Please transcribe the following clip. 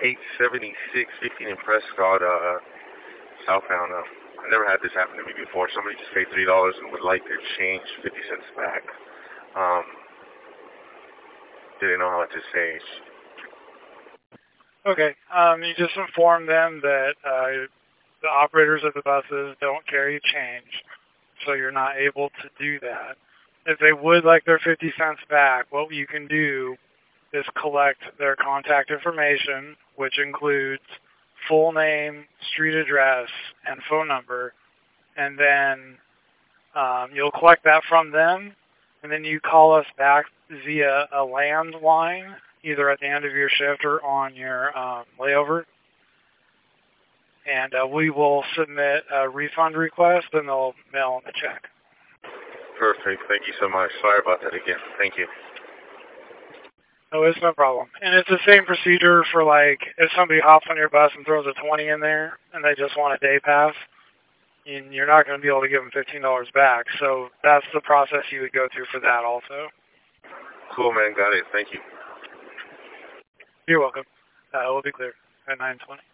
876 15 in Prescott, southbound. I never had this happen to me before. Somebody just paid $3 and would like their change 50 cents back. Didn't know how to say. Okay. You just inform them that the operators of the buses don't carry change, so you're not able to do that. If they would like their 50 cents back, what you can do is collect their contact information, which includes full name, street address, and phone number, and then you'll collect that from them, and then you call us back via a landline, either at the end of your shift or on your layover, and we will submit a refund request, and they'll mail them the check. Perfect. Thank you so much. Sorry about that again. Thank you. No, it's no problem. And it's the same procedure for, like, if somebody hops on your bus and throws a 20 in there and they just want a day pass, and you're not going to be able to give them $15 back. So that's the process you would go through for that also. Cool, man. Got it. Thank you. You're welcome. We'll be clear at 9:20.